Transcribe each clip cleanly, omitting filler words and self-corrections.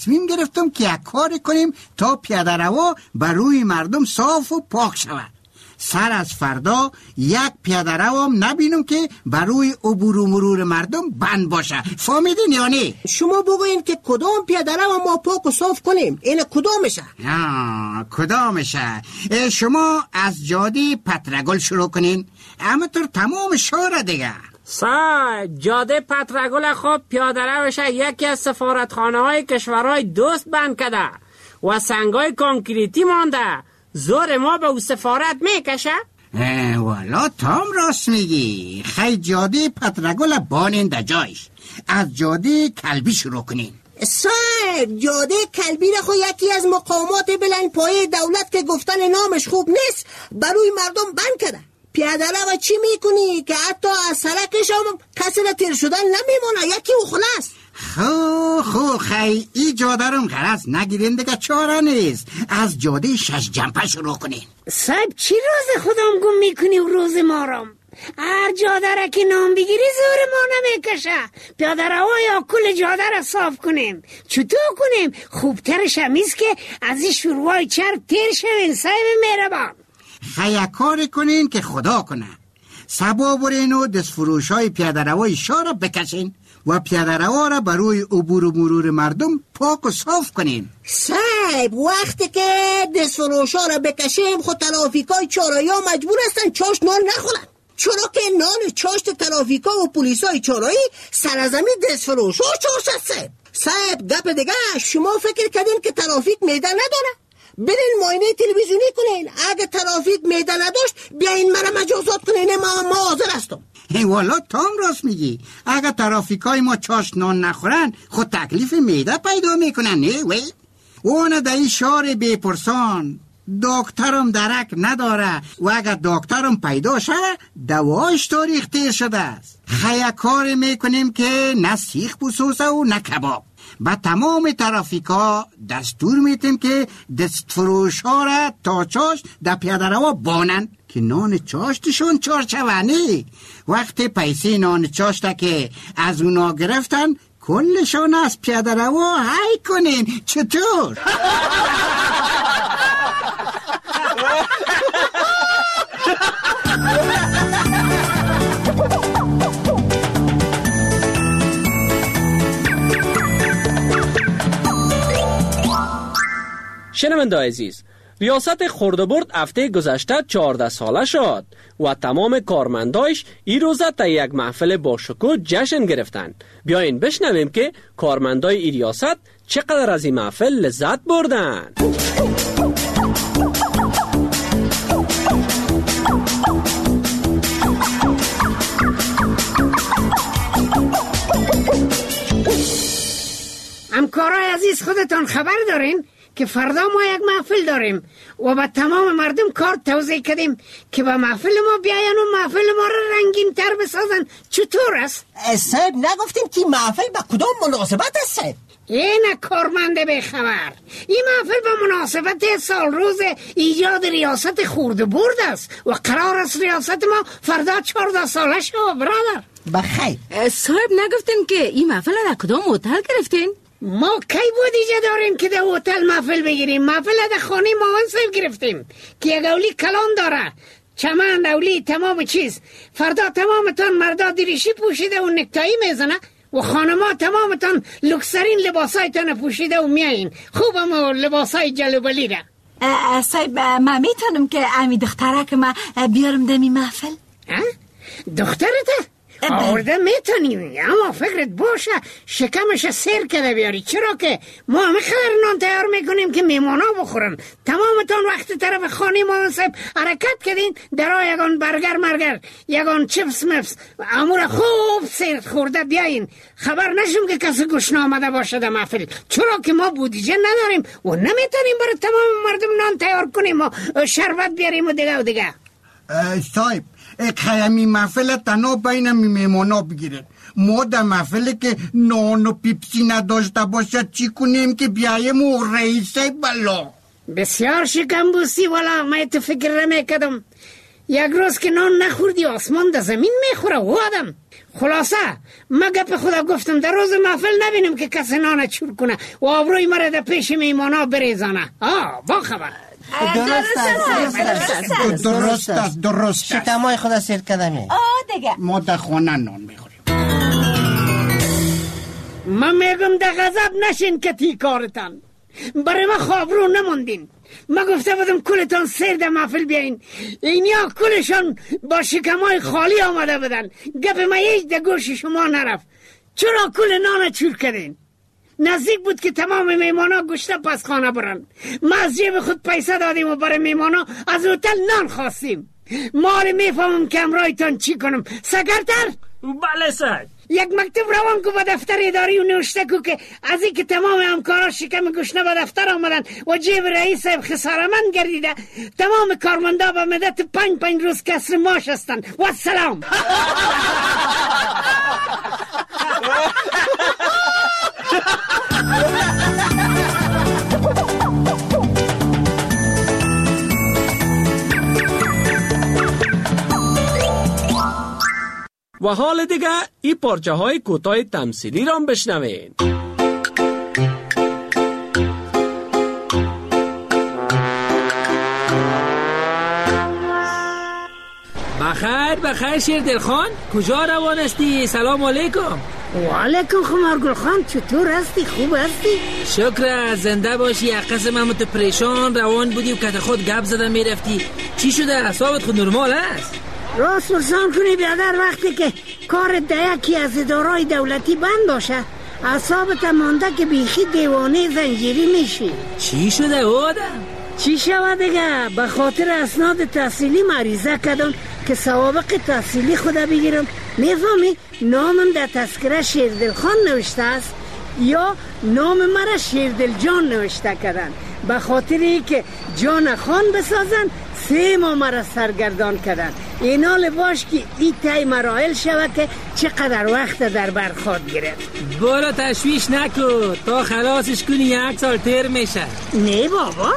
تصمیم گرفتم که یک کار کنیم تا پیاده روا بر روی مردم صاف و پاک شود. سر از فردا یک پیاده روام نبینم که بر روی عبور و مرور مردم بند باشه. فهمیدین یا نه؟ شما بگوین که کدام پیاده رو ما پاک و صاف کنیم. این کدامشه؟ کدامشه؟ شما از جاده پترگل شروع کنین، اما تو تمام شهر دیگه. جاده پترگل خوب پیاده روش یکی از سفارتخانه های کشورهای دوست بند کرده و سنگای کانکریتی مانده. زور ما به او سفارت میکشه؟ والا تام راست میگی. خیلی جاده پترگل باننده جایش. از جاده کلبی شروع کنین. صاحب جاده کلبی را خو یکی از مقامات بلند پایه دولت که گفتن نامش خوب نیست بروی مردم بند کرده. پیاده رو چی میکنی که حتی از سرکش هم کسی را تیر شدن نمیمونه. یکی او خلاص. خو خیلی ای جاده رو غرض نگیرین دیگه، چاره نیست. از جاده 6 جنبه شروع کنین. صاحب چی روز خودم گم میکنی و روز مارم؟ هر جاده را که نام بگیری زور ما نمیکشه. پیاده رو یا کل جاده را صاف کنیم. چطور کنیم؟ خوبترش همیست که از این شروع چرب تیر شوین. صاحب مهربان خیلی کار کنین که خدا کنه. سبا برین و دست فروش های پیاده روی شهر را بکشین و پیاده روا را برای عبور و مرور مردم پاک و صاف کنین. صاحب وقتی که دست فروش ها را بکشیم خود ترافیکای چهارراه مجبور هستن چاشت نان نخورن، چرا که نان چاشت ترافیکا و پلیسای چهارراهی سرزمین دست فروش ها چاشت هست. صاحب گپ دیگه، شما فکر کردین که ترافیک میده نداره؟ برین معاینه تلویزیونی کنین. اگه ترافیک میده نداشت بیاین مرا مجازات کنین. ما حاضر هستم. والا تام راست میگی. اگه ترافیکای ما چاشت نان نخورن خود تکلیف میده پیدا میکنن. نه وی اون در این شهر بپرسان دکترم درک نداره و اگر دکترم پیدا شد دواش تاریخ تیر شده است. خیلی کار میکنیم که نه سیخ بسوسه و نه کباب. با تمام ترافیکا دستور میتیم که دست فروش ها را تا چاشت در پیاده روا بانن که نان چاشتشون چارچوانی. وقتی پیسی نان چاشت که از اونا گرفتن کلشان از پیاده روا هی کنین. چطور؟ شنونده عزیز، ریاست خرده‌برد هفته گذشته 14 ساله شد و تمام کارمندایش این روزه تا یک محفل باشکوه جشن گرفتند. بیاین بشنویم که کارمندای این ریاست چقدر از این محفل لذت بردند. همکارای عزیز خودتان خبر دارین که فردا ما یک محفل داریم و با تمام مردم کار توضیح کردیم که با محفل ما بیاین و محفل ما را رنگین تر بسازن. چطور است؟ صاحب نگفتیم که محفل با کدام مناسبت است صاحب؟ این کارمند به خبر، این محفل با مناسبت سال روز ایجاد ریاست خرده‌برد است و قرار است ریاست ما فردا 14 ساله شد. برادر بخیر. صاحب نگفتین که این محفل را کدام هتل گرفتین؟ ما کی بودیجه داریم که در هتل محفل بگیریم؟ محفل در خانه مامان صاحب گرفتیم که یک اولی کلان داره، چمن اولی تمام چیز. فردا تمامتان مردا دریشی پوشیده و نکتایی میزنه و خانما تمامتان لوکسرین لباسایتان پوشیده و میایین. خوبم و لباسای جلوبلی را. صاحب ما میتونم که امی دختره که ما بیارم دمی محفل؟ دخترته؟ آورده میتونی، اما فکرت باشه شکمش سیر کرده بیاری، چرا که ما همه خبر نان تیار میکنیم که میمانا بخورن. تمامتان وقت طرف خانه ما صاحب حرکت کردین درا یگان برگر مرگر یگان چپس مپس امور خوب سیر خورده بیاین. خبر نشم که کسی گوش نامده باشه در محفل، چرا که ما بودجه نداریم و نمیتونیم برای تمام مردم نان تیار کنیم و شربت بیاریم و دیگه و دیگه. صاحب خیمی محفل تنها بین میمونا بگیرن. ما در محفل که نان و پیپسی نداشته باشد چی کنیم که بیایم و رئیسه بلا؟ بسیار شکم بوسی والا، من تو فکر نمیکردم. یک روز که نان نخوردی آسمان در زمین میخوره و آدم. خلاصه من گپ خدا گفتم در روز محفل نبینم که کسی نان چور کنه و آبروی مرا در پیش میمانا بریزانه. با خبر. درست است. شکمای خدا سیر کدمی. دیگه ما در خانه نان میخوریم. من میگم در غضب نشین که تی کارتان. برای من خوابرو نموندین. من گفته بودم کلتان سیر در محفل بیاین، اینیا کلشان با شکمای خالی آمده بدن. گپ من هیچ در گوش شما نرفت. چرا کل نان چور کردین؟ نزدیک بود که تمام میمانا گشته پس خانه برن. ما از جیب خود پیسه دادیم و برای میمانا از هتل نان خواستیم. مال میفهمم که امرایتان چی کنم. سکرتر؟ بله سر. یک مکتوب روان کو به دفتر اداری و نوشته کو که از این که تمام همکارا شکم گشنه به دفتر آمدن و جیب رئیس خسارمند گردیده، تمام کارمندا به مدت 5 روز کسر معاش هستند. و سلام. و حال دیگه این پارچه های کوتاه تمثیلی را بشنوین. بخیر شیردل خان، کجا روان هستی؟ سلام علیکم. و علیکم خمارگل خان، چطور هستی؟ خوب هستی؟ شکر، زنده باشی. یک قسم هم تو پریشان روان بودی و کت خود گپ زده میرفتی. چی شده؟ اعصابت خود نرمال است؟ راست پرسان کنی بیادر، وقتی که کار یکی از ادارای دولتی بند باشه اعصابت مانده که بیخی دیوانه زنجیری میشی. چی شده آدم؟ چی شود دیگه؟ به خاطر اسناد تحصیلی مریضه کردم که سوابق تحصیلی خدا بگیرم. میفهمی؟ نامم در تذکره شیردل خان نوشته است یا نام مرا شیردل جان نوشته کردن. به خاطری که جان خان بسازن 3 ماه مرا سرگردان کردن. اینا لباش که این تای مراحل شود که چقدر وقت در برخورد گرفت. برو تشویش نکن، تا خلاصش کنی 1 سال تیر میشه. نه بابا.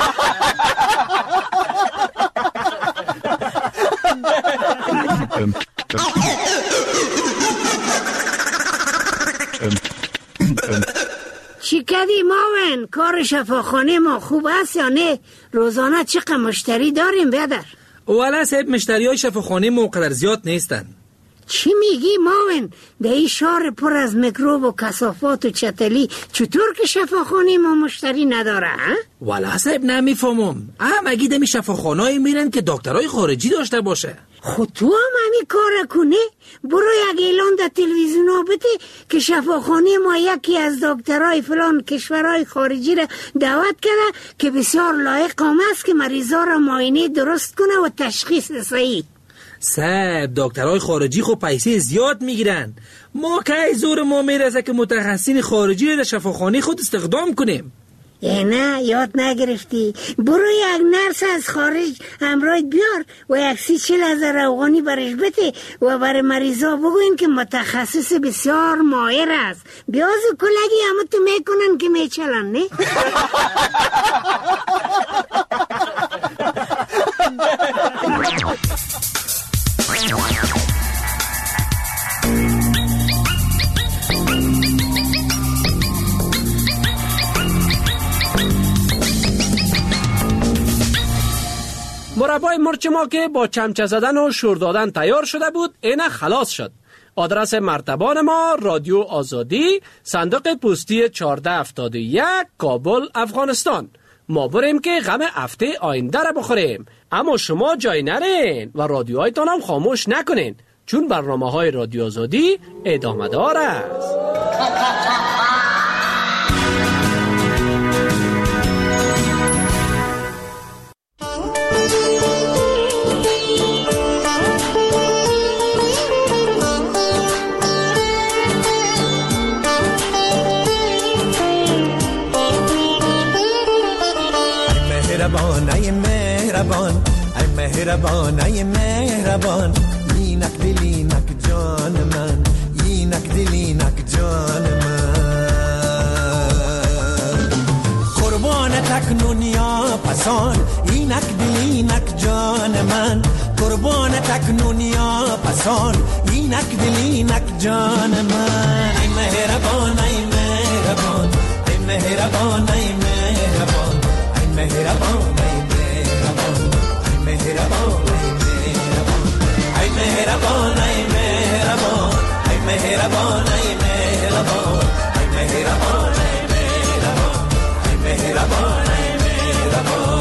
چی کردی ماون؟ کار شفاخانه ما خوب است یا نه؟ روزانه چقدر مشتری داریم بیادر؟ والا صاحب، مشتری های شفاخانه ما قدر زیاد نیستن. چی میگی ماون؟ در این شهر پر از میکروب و کثافات و چتلی چطور که شفاخانه ما مشتری نداره؟ والا صاحب نمیفهمم. مگی دمی شفاخانه‌ای میرن که دکترای خارجی داشته باشه؟ خود تو هم همین کار کنه؟ برو یک اعلان در تلویزیون ها بده که شفاخانه ما یکی از دکترای فلان کشورهای خارجی را دعوت کرده که بسیار لایق است که مریضا را معاینه درست کنه و تشخیص صحیح. صاحب، دکترهای خارجی خب پیسه زیاد میگیرن. ما که زور ما میرسه که متخصصین خارجی را در شفاخانه خود استخدام کنیم. نه یاد نگرفتی؟ برو یک نرس از خارج همراهت بیار و 140,000 افغانی برش بده و برای مریضا بگوین که متخصص بسیار ماهر است. بیاز و کلگی همه تو میکنن که میچلن. نه؟ مربای مرچ ما که با چمچه زدن و شور دادن تیار شده بود، اینه خلاص شد. آدرس مرتبان ما رادیو آزادی، صندوق پستی 1471، کابل، افغانستان. ما بریم که غم هفته آینده را بخوریم، اما شما جای نرین و رادیوهایتان هم خاموش نکنین، چون برنامه های رادیو آزادی ادامه دار است. ای مهربان، ای مهربان، ای مهربان، اینک دل اینک جان من، اینک دل اینک جان من، قربان تکنون یا پسان، اینک دل اینک جان من، قربان تکنون یا پسان اینک دل اینک جان من ای مهربان ای مهربان ای مهربان ای مهربان ای مهربان ای مهربان ای مهربان ای مهربان ای مهربان ای مهربان ای مهربان ای مهربان ای مهربان ای مهربان ای مهربان.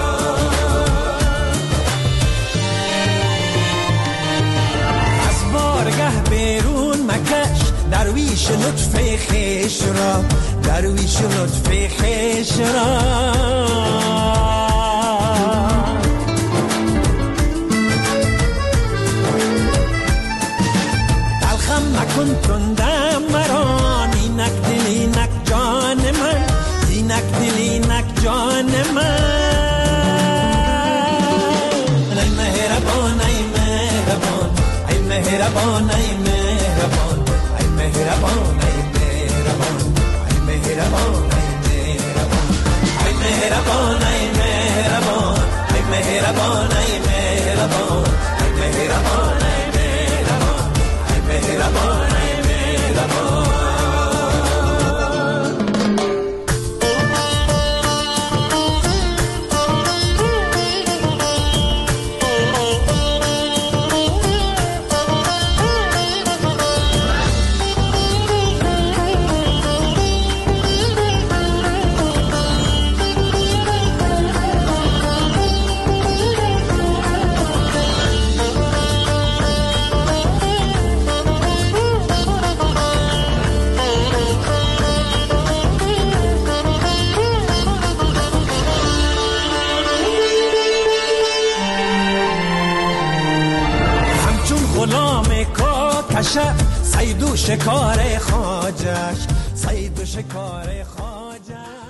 از بارگه بیرون مکش درویش لطف خویش را درویش لطف خویش را مکن تندم مران اینک دل اینک جان من اینک دل اینک جان من ای مهربان ای مهربان ای مهربان ای مهربان ای مهربان ای مهربان ای مهربان ای مهربان ای مهربان ای مهربان ای مهربان ای مهربان ای مهربان ای مهربان. صید و شکار خواجش صید و شکار خواجش